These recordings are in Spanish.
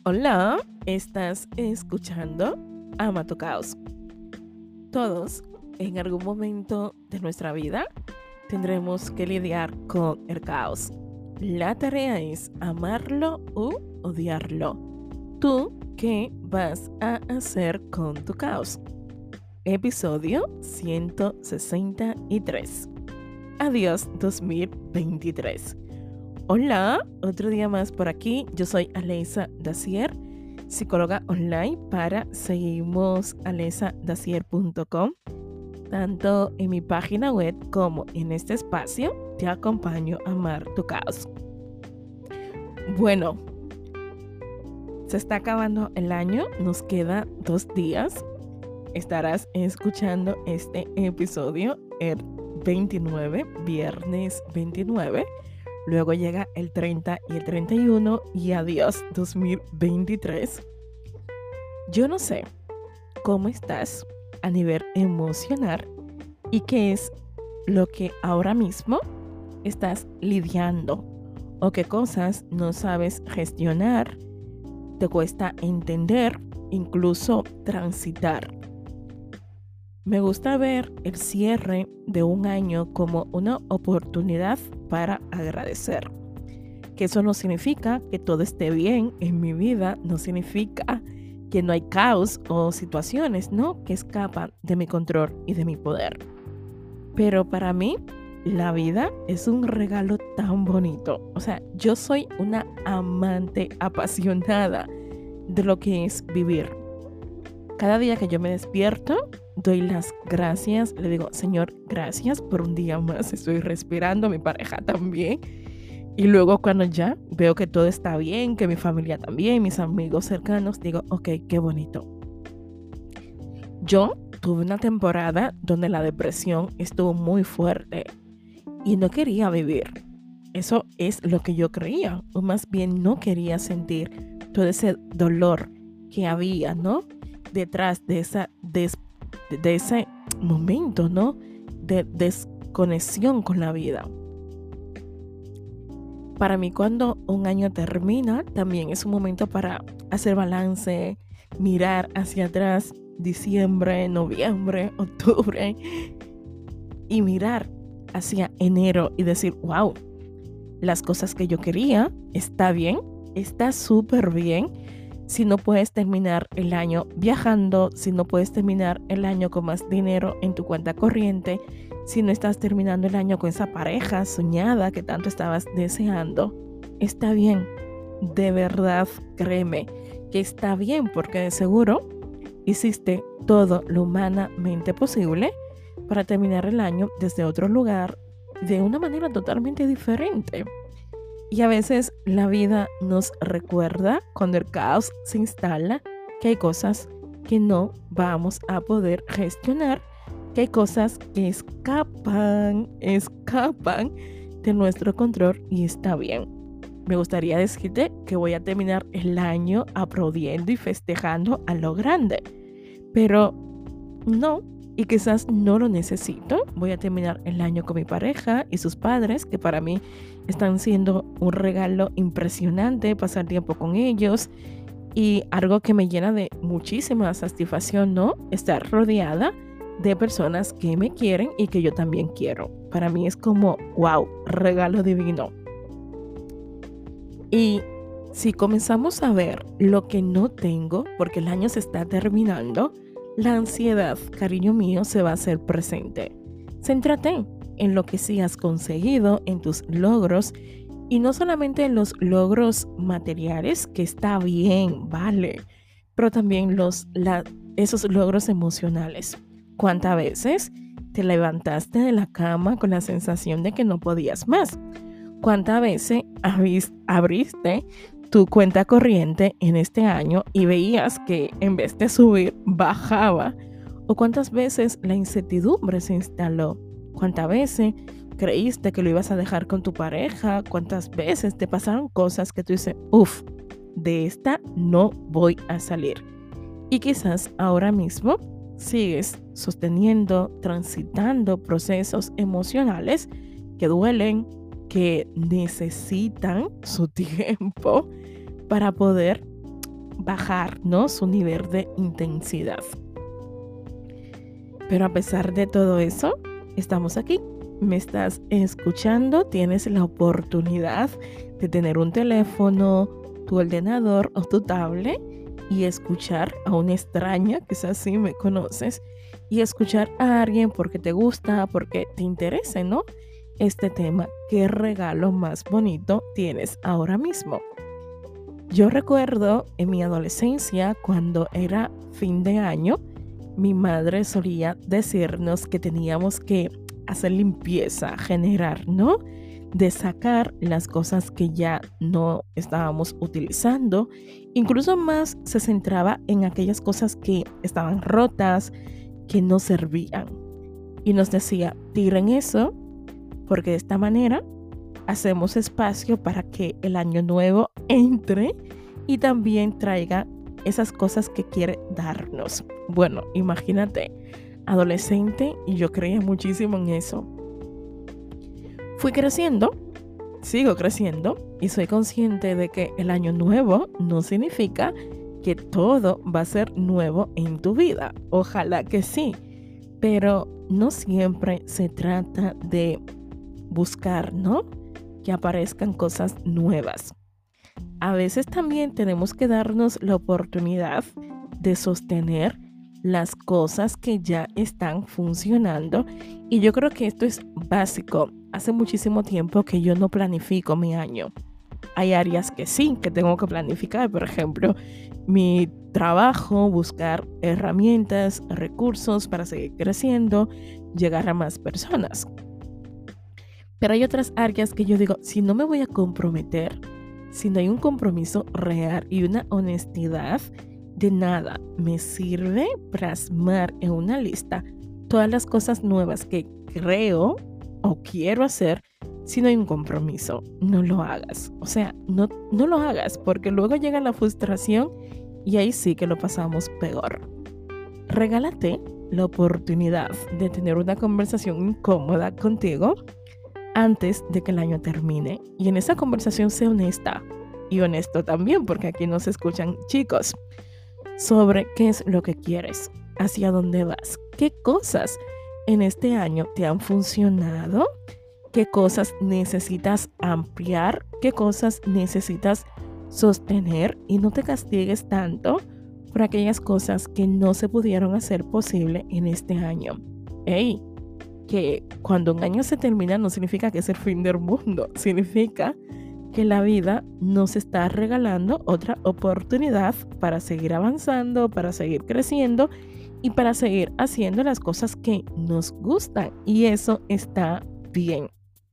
Hola, estás escuchando Ama tu Caos. Todos, en algún momento de nuestra vida, tendremos que lidiar con el caos. La tarea es amarlo u odiarlo. ¿Tú qué vas a hacer con tu caos? Episodio 163. Adiós 2023. Hola, otro día más por aquí. Yo soy Aleisa Dacier, psicóloga online para seguimosaleisadacier.com. Tanto en mi página web como en este espacio te acompaño a amar tu caos. Bueno, se está acabando el año, nos queda 2 días. Estarás escuchando este episodio el 29, viernes 29. Luego llega el 30 y el 31 y adiós 2023. Yo no sé cómo estás a nivel emocional y qué es lo que ahora mismo estás lidiando o qué cosas no sabes gestionar, te cuesta entender, incluso transitar. Me gusta ver el cierre de un año como una oportunidad para agradecer. Que eso no significa que todo esté bien en mi vida, no significa que no hay caos o situaciones, ¿no?, que escapan de mi control y de mi poder. Pero para mí, la vida es un regalo tan bonito. O sea, yo soy una amante apasionada de lo que es vivir. Cada día que yo me despierto, doy las gracias, le digo, Señor, gracias por un día más, estoy respirando, mi pareja también. Y luego cuando ya veo que todo está bien, que mi familia también, mis amigos cercanos, digo, ok, qué bonito. Yo tuve una temporada donde la depresión estuvo muy fuerte y no quería vivir. Eso es lo que yo creía, o más bien no quería sentir todo ese dolor que había, ¿no?, detrás de ese momento, ¿no?, de desconexión con la vida. Para mí, cuando un año termina, también es un momento para hacer balance, mirar hacia atrás, diciembre, noviembre, octubre, y mirar hacia enero y decir, wow, las cosas que yo quería, está bien, está súper bien. Si no puedes terminar el año viajando, si no puedes terminar el año con más dinero en tu cuenta corriente, si no estás terminando el año con esa pareja soñada que tanto estabas deseando, está bien. De verdad, créeme que está bien, porque de seguro hiciste todo lo humanamente posible para terminar el año desde otro lugar, de una manera totalmente diferente. Y a veces la vida nos recuerda, cuando el caos se instala, que hay cosas que no vamos a poder gestionar, que hay cosas que escapan de nuestro control, y está bien. Me gustaría decirte que voy a terminar el año aplaudiendo y festejando a lo grande, pero no. Y quizás no lo necesito. Voy a terminar el año con mi pareja y sus padres, que para mí están siendo un regalo impresionante, pasar tiempo con ellos, y algo que me llena de muchísima satisfacción, ¿no?, estar rodeada de personas que me quieren y que yo también quiero. Para mí es como, wow, regalo divino. Y si comenzamos a ver lo que no tengo, porque el año se está terminando, la ansiedad, cariño mío, se va a hacer presente. Céntrate en lo que sí has conseguido, en tus logros, y no solamente en los logros materiales, que está bien, vale, pero también esos logros emocionales. ¿Cuántas veces te levantaste de la cama con la sensación de que no podías más? ¿Cuántas veces abriste tu cuenta corriente en este año y veías que en vez de subir, bajaba? ¿O cuántas veces la incertidumbre se instaló? ¿Cuántas veces creíste que lo ibas a dejar con tu pareja? ¿Cuántas veces te pasaron cosas que tú dices, de esta no voy a salir? Y quizás ahora mismo sigues sosteniendo, transitando procesos emocionales que duelen, que necesitan su tiempo para poder bajar, ¿no? Su nivel de intensidad. Pero a pesar de todo eso, estamos aquí. Me estás escuchando, tienes la oportunidad de tener un teléfono, tu ordenador o tu tablet y escuchar a una extraña, quizás sí me conoces, y escuchar a alguien porque te gusta, porque te interesa, ¿no? Este tema. ¿Qué regalo más bonito tienes ahora mismo? Yo recuerdo en mi adolescencia, cuando era fin de año, mi madre solía decirnos que teníamos que hacer limpieza general, ¿no? De sacar las cosas que ya no estábamos utilizando. Incluso más se centraba en aquellas cosas que estaban rotas, que no servían. Y nos decía, tiren eso, porque de esta manera hacemos espacio para que el año nuevo entre y también traiga esas cosas que quiere darnos. Bueno, imagínate, adolescente, y yo creía muchísimo en eso. Fui creciendo, sigo creciendo y soy consciente de que el año nuevo no significa que todo va a ser nuevo en tu vida. Ojalá que sí, pero no siempre se trata de buscar, ¿no? Que aparezcan cosas nuevas. A veces también tenemos que darnos la oportunidad de sostener las cosas que ya están funcionando. Y yo creo que esto es básico. Hace muchísimo tiempo que yo no planifico mi año. Hay áreas que sí, que tengo que planificar. Por ejemplo, mi trabajo, buscar herramientas, recursos para seguir creciendo, llegar a más personas. Pero hay otras áreas que yo digo, si no me voy a comprometer, si no hay un compromiso real y una honestidad, de nada me sirve plasmar en una lista todas las cosas nuevas que creo o quiero hacer si no hay un compromiso. No lo hagas. O sea, no lo hagas porque luego llega la frustración y ahí sí que lo pasamos peor. Regálate la oportunidad de tener una conversación incómoda contigo antes de que el año termine. Y en esa conversación sé honesta y honesto también, porque aquí nos escuchan chicos, sobre qué es lo que quieres, hacia dónde vas, qué cosas en este año te han funcionado, qué cosas necesitas ampliar, qué cosas necesitas sostener y no te castigues tanto por aquellas cosas que no se pudieron hacer posible en este año. ¡Ey! Que cuando un año se termina no significa que es el fin del mundo, significa que la vida nos está regalando otra oportunidad para seguir avanzando, para seguir creciendo y para seguir haciendo las cosas que nos gustan, y eso está bien.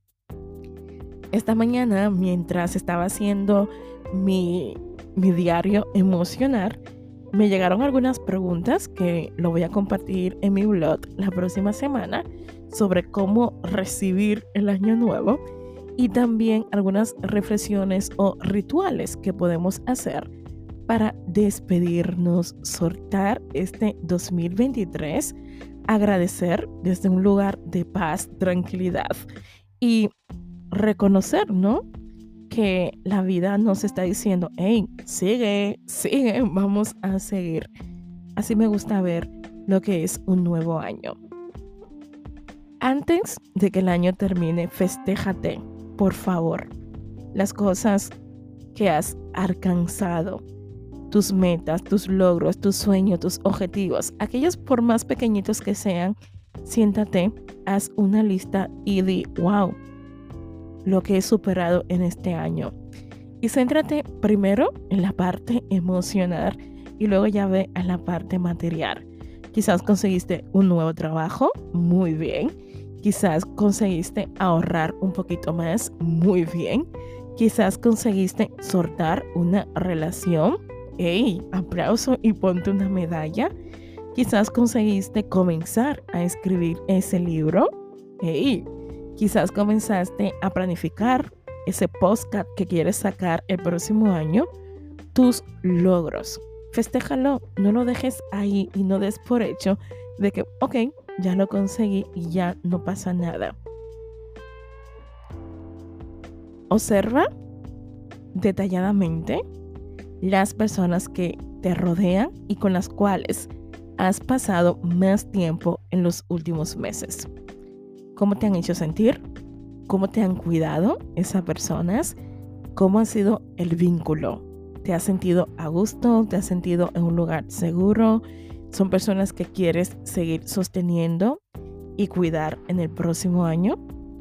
Esta mañana, mientras estaba haciendo mi diario emocional, me llegaron algunas preguntas que lo voy a compartir en mi blog la próxima semana sobre cómo recibir el año nuevo y también algunas reflexiones o rituales que podemos hacer para despedirnos, soltar este 2023, agradecer desde un lugar de paz, tranquilidad y reconocer, ¿no? Que la vida nos está diciendo, hey, sigue, vamos a seguir. Así me gusta ver lo que es un nuevo año. Antes de que el año termine, festéjate, por favor, las cosas que has alcanzado, tus metas, tus logros, tus sueños, tus objetivos, aquellos por más pequeñitos que sean, siéntate, haz una lista y di, wow, lo que he superado en este año. Y céntrate primero en la parte emocional y luego ya ve a la parte material. Quizás conseguiste un nuevo trabajo, muy bien. Quizás conseguiste ahorrar un poquito más, muy bien. Quizás conseguiste soltar una relación. ¡Ey! Aplauso y ponte una medalla. Quizás conseguiste comenzar a escribir ese libro. ¡Ey! Quizás comenzaste a planificar ese podcast que quieres sacar el próximo año. Tus logros. Festéjalo, no lo dejes ahí y no des por hecho de que, ok, ya lo conseguí y ya no pasa nada. Observa detalladamente las personas que te rodean y con las cuales has pasado más tiempo en los últimos meses. ¿Cómo te han hecho sentir? ¿Cómo te han cuidado esas personas? ¿Cómo ha sido el vínculo? ¿Te has sentido a gusto? ¿Te has sentido en un lugar seguro? ¿Son personas que quieres seguir sosteniendo y cuidar en el próximo año?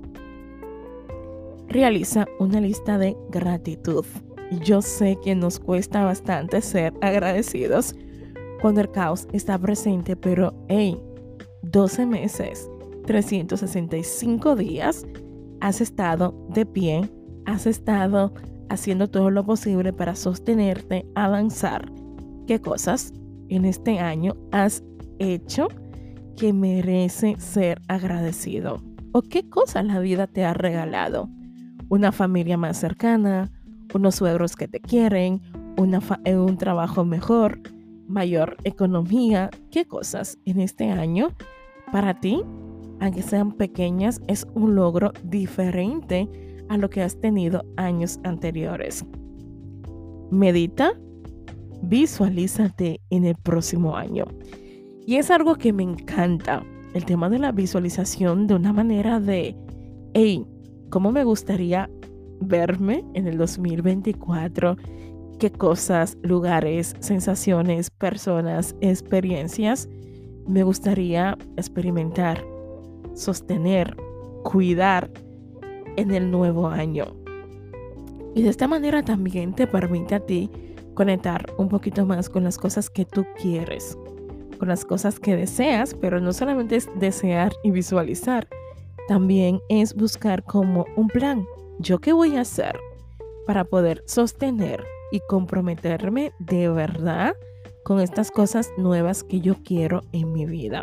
Realiza una lista de gratitud. Yo sé que nos cuesta bastante ser agradecidos cuando el caos está presente, pero 12 meses, 365 días, has estado de pie, has estado haciendo todo lo posible para sostenerte, avanzar. ¿Qué cosas en este año has hecho que merece ser agradecido? ¿O qué cosas la vida te ha regalado? Una familia más cercana, unos suegros que te quieren, un trabajo mejor, mayor economía. ¿Qué cosas en este año para ti, aunque sean pequeñas, es un logro diferente a lo que has tenido años anteriores? Medita, visualízate en el próximo año. Y es algo que me encanta, el tema de la visualización, de una manera de, ¿cómo me gustaría verme en el 2024? ¿Qué cosas, lugares, sensaciones, personas, experiencias me gustaría experimentar, sostener, cuidar en el nuevo año? Y de esta manera también te permite a ti conectar un poquito más con las cosas que tú quieres, con las cosas que deseas, pero no solamente es desear y visualizar, también es buscar como un plan. ¿Yo qué voy a hacer para poder sostener y comprometerme de verdad con estas cosas nuevas que yo quiero en mi vida?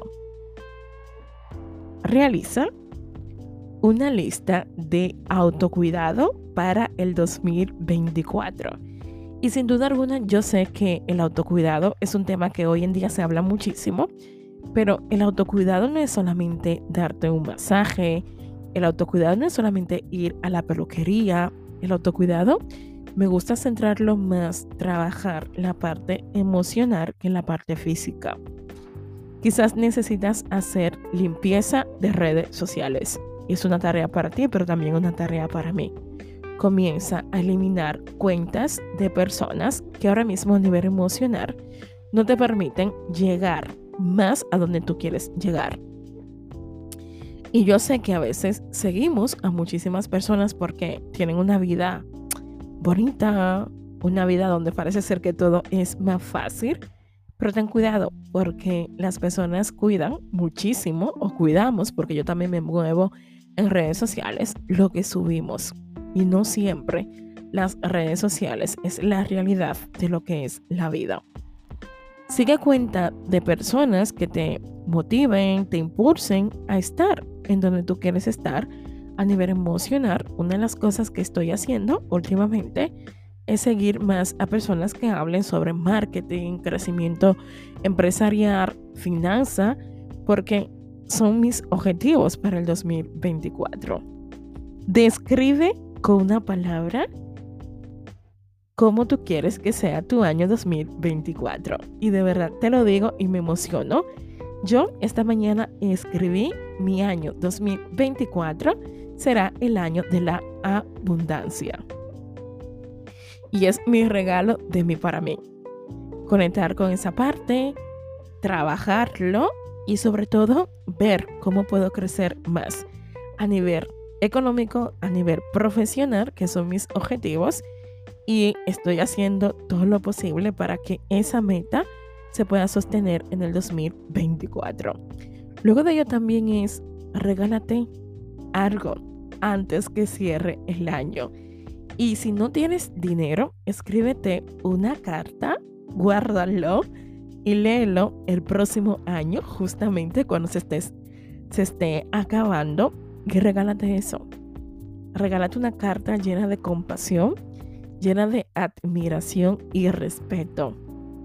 Realiza una lista de autocuidado para el 2024. Y sin duda alguna, yo sé que el autocuidado es un tema que hoy en día se habla muchísimo, pero el autocuidado no es solamente darte un masaje, el autocuidado no es solamente ir a la peluquería. El autocuidado me gusta centrarlo más, trabajar la parte emocional que la parte física. Quizás necesitas hacer limpieza de redes sociales. Es una tarea para ti, pero también una tarea para mí. Comienza a eliminar cuentas de personas que ahora mismo a nivel emocional no te permiten llegar más a donde tú quieres llegar. Y yo sé que a veces seguimos a muchísimas personas porque tienen una vida bonita, una vida donde parece ser que todo es más fácil, pero ten cuidado porque las personas cuidan muchísimo, o cuidamos, porque yo también me muevo en redes sociales, lo que subimos. Y no siempre las redes sociales es la realidad de lo que es la vida. Sigue cuenta de personas que te motiven, te impulsen a estar en donde tú quieres estar a nivel emocional. Una de las cosas que estoy haciendo últimamente es seguir más a personas que hablen sobre marketing, crecimiento empresarial, finanza, porque son mis objetivos para el 2024. Describe con una palabra cómo tú quieres que sea tu año 2024. Y de verdad te lo digo y me emociono. Yo esta mañana escribí: mi año 2024 será el año de la abundancia. Y es mi regalo de mí para mí. Conectar con esa parte, trabajarlo y sobre todo ver cómo puedo crecer más a nivel económico, a nivel profesional, que son mis objetivos. Y estoy haciendo todo lo posible para que esa meta se pueda sostener en el 2024. Luego de ello también es: regálate algo antes que cierre el año. Y si no tienes dinero, escríbete una carta, guárdalo y léelo el próximo año, justamente cuando se esté acabando. Y regálate eso. Regálate una carta llena de compasión, llena de admiración y respeto.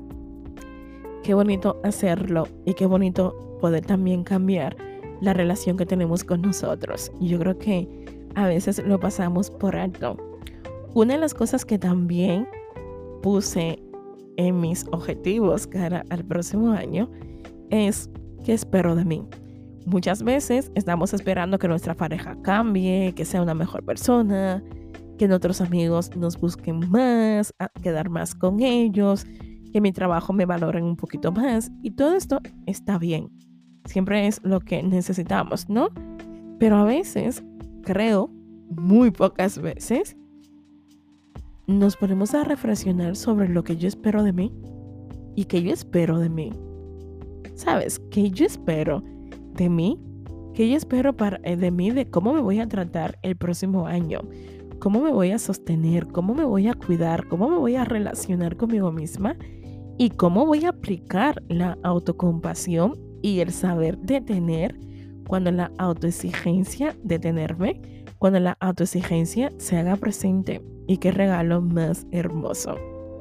Qué bonito hacerlo y qué bonito poder también cambiar la relación que tenemos con nosotros. Y yo creo que a veces lo pasamos por alto. Una de las cosas que también puse en mis objetivos cara al próximo año es ¿qué espero de mí? Muchas veces estamos esperando que nuestra pareja cambie, que sea una mejor persona, que nuestros amigos nos busquen más, a quedar más con ellos, que mi trabajo me valoren un poquito más, y todo esto está bien. Siempre es lo que necesitamos, ¿no? Pero a veces, creo, muy pocas veces, nos ponemos a reflexionar sobre lo que yo espero de mí y que yo espero de mí. ¿Sabes? ¿Qué yo espero de mí? ¿Qué yo espero de mí? De cómo me voy a tratar el próximo año. ¿Cómo me voy a sostener? ¿Cómo me voy a cuidar? ¿Cómo me voy a relacionar conmigo misma? ¿Y cómo voy a aplicar la autocompasión y el saber detener cuando la autoexigencia, detenerme, cuando la autoexigencia se haga presente? Y qué regalo más hermoso.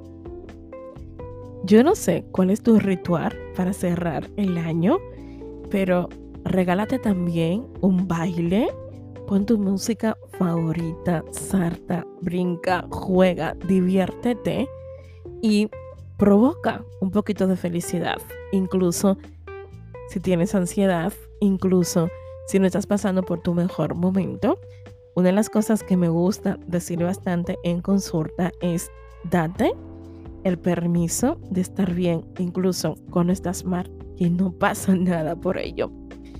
Yo no sé cuál es tu ritual para cerrar el año, pero regálate también un baile. Pon tu música favorita, salta, brinca, juega, diviértete y provoca un poquito de felicidad. Incluso si tienes ansiedad, incluso si no estás pasando por tu mejor momento. Una de las cosas que me gusta decir bastante en consulta es date el permiso de estar bien, incluso cuando estás mal, y no pasa nada por ello.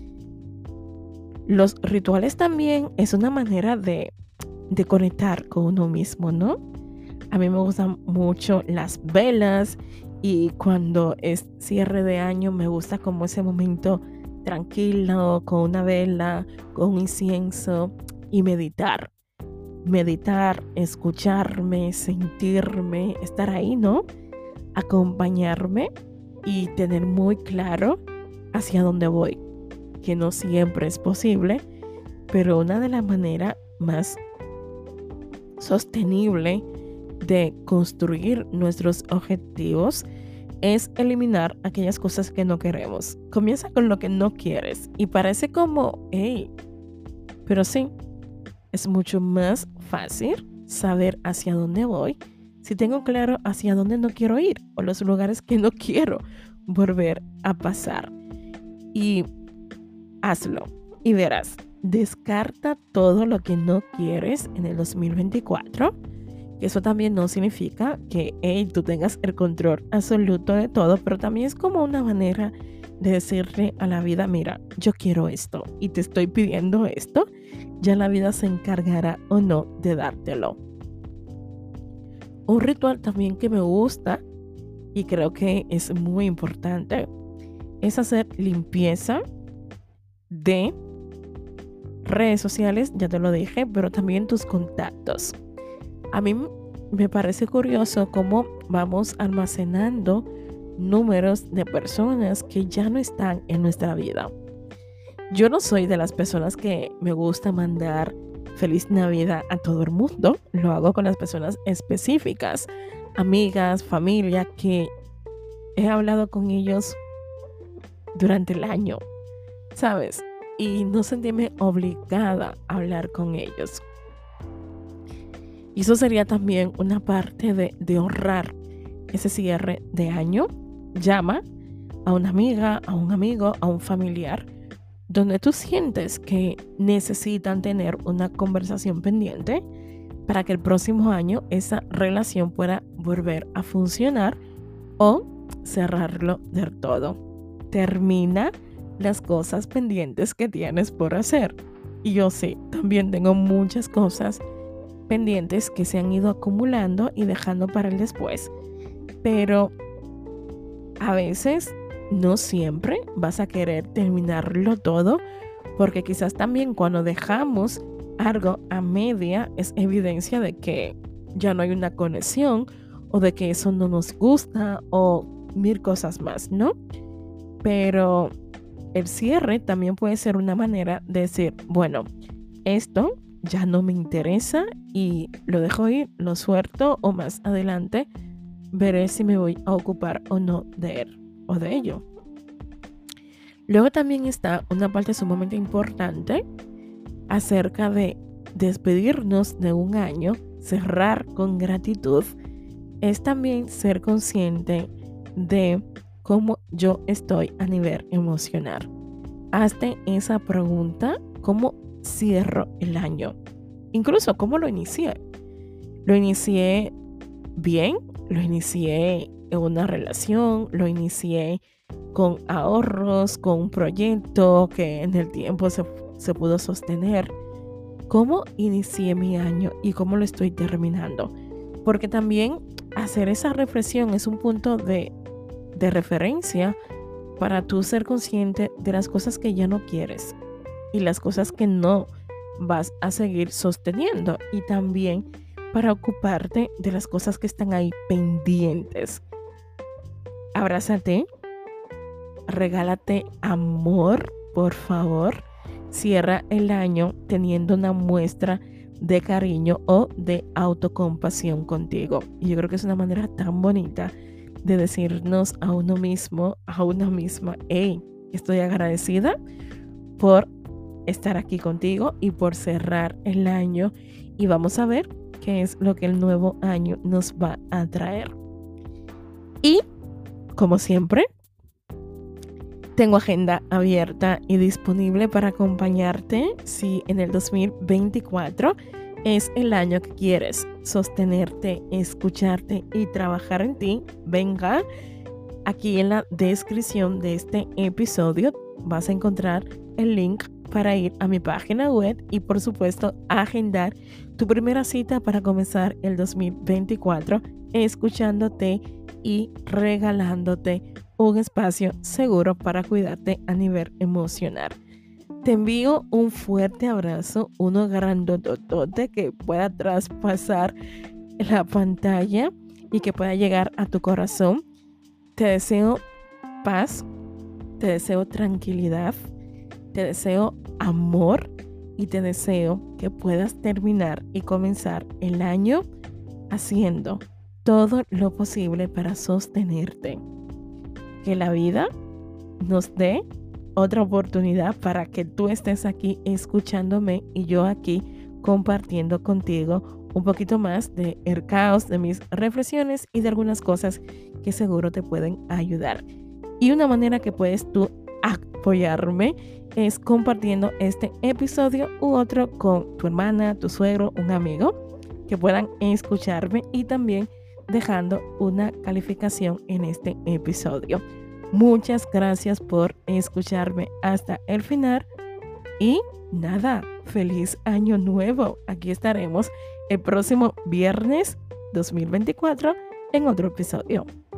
Los rituales también es una manera de conectar con uno mismo, ¿no? A mí me gustan mucho las velas y cuando es cierre de año me gusta como ese momento tranquilo, con una vela, con un incienso y meditar. Meditar, escucharme, sentirme, estar ahí, ¿no? Acompañarme y tener muy claro hacia dónde voy, que no siempre es posible, pero una de las maneras más sostenible de construir nuestros objetivos es eliminar aquellas cosas que no queremos. Comienza con lo que no quieres y parece como, hey, pero sí, es mucho más fácil saber hacia dónde voy si tengo claro hacia dónde no quiero ir o los lugares que no quiero volver a pasar. Y hazlo y verás, descarta todo lo que no quieres en el 2024. Eso también no significa que tú tengas el control absoluto de todo, pero también es como una manera de decirle a la vida, mira, yo quiero esto y te estoy pidiendo esto, ya la vida se encargará o no de dártelo. Un ritual también que me gusta y creo que es muy importante es hacer limpieza de redes sociales, ya te lo dije, pero también tus contactos. A mí me parece curioso cómo vamos almacenando números de personas que ya no están en nuestra vida. Yo no soy de las personas que me gusta mandar feliz Navidad a todo el mundo. Lo hago con las personas específicas, amigas, familia, que he hablado con ellos durante el año, ¿sabes? Y no sentirme obligada a hablar con ellos. Y eso sería también una parte de honrar ese cierre de año. Llama a una amiga, a un amigo, a un familiar, donde tú sientes que necesitan tener una conversación pendiente para que el próximo año esa relación pueda volver a funcionar o cerrarlo del todo. Termina las cosas pendientes que tienes por hacer. Y yo sí, también tengo muchas cosas pendientes que se han ido acumulando y dejando para el después. Pero a veces no siempre vas a querer terminarlo todo, porque quizás también cuando dejamos algo a media es evidencia de que ya no hay una conexión o de que eso no nos gusta o mil cosas más, ¿no? Pero el cierre también puede ser una manera de decir, bueno, esto ya no me interesa y lo dejo ir, lo suelto o más adelante veré si me voy a ocupar o no de él o de ello. Luego también está una parte sumamente importante acerca de despedirnos de un año, cerrar con gratitud es también ser consciente de cómo yo estoy a nivel emocional. Hazte esa pregunta: ¿cómo cierro el año? Incluso, ¿cómo lo inicié? ¿Lo inicié bien? ¿Lo inicié en una relación? ¿Lo inicié con ahorros, con un proyecto que en el tiempo se pudo sostener? ¿Cómo inicié mi año y cómo lo estoy terminando? Porque también hacer esa reflexión es un punto de referencia para tú ser consciente de las cosas que ya no quieres y las cosas que no vas a seguir sosteniendo, y también para ocuparte de las cosas que están ahí pendientes. Abrázate, regálate amor, por favor. Cierra el año teniendo una muestra de cariño o de autocompasión contigo. Y yo creo que es una manera tan bonita de decirnos a uno mismo, a una misma: hey, estoy agradecida por estar aquí contigo y por cerrar el año, y vamos a ver qué es lo que el nuevo año nos va a traer. Y como siempre, tengo agenda abierta y disponible para acompañarte si en el 2024 es el año que quieres sostenerte, escucharte y trabajar en ti. Venga, aquí en la descripción de este episodio vas a encontrar el link para ir a mi página web y, por supuesto, agendar tu primera cita para comenzar el 2024 escuchándote y regalándote un espacio seguro para cuidarte a nivel emocional. Te envío un fuerte abrazo, uno grandototote que pueda traspasar la pantalla y que pueda llegar a tu corazón. Te deseo paz, te deseo tranquilidad, te deseo amor y te deseo que puedas terminar y comenzar el año haciendo todo lo posible para sostenerte. Que la vida nos dé otra oportunidad para que tú estés aquí escuchándome y yo aquí compartiendo contigo un poquito más de el caos, de mis reflexiones y de algunas cosas que seguro te pueden ayudar. Y una manera que puedes tú apoyarme es compartiendo este episodio u otro con tu hermana, tu suegro, un amigo, que puedan escucharme, y también dejando una calificación en este episodio. Muchas gracias por escucharme hasta el final y nada, feliz año nuevo. Aquí estaremos el próximo viernes 2024 en otro episodio.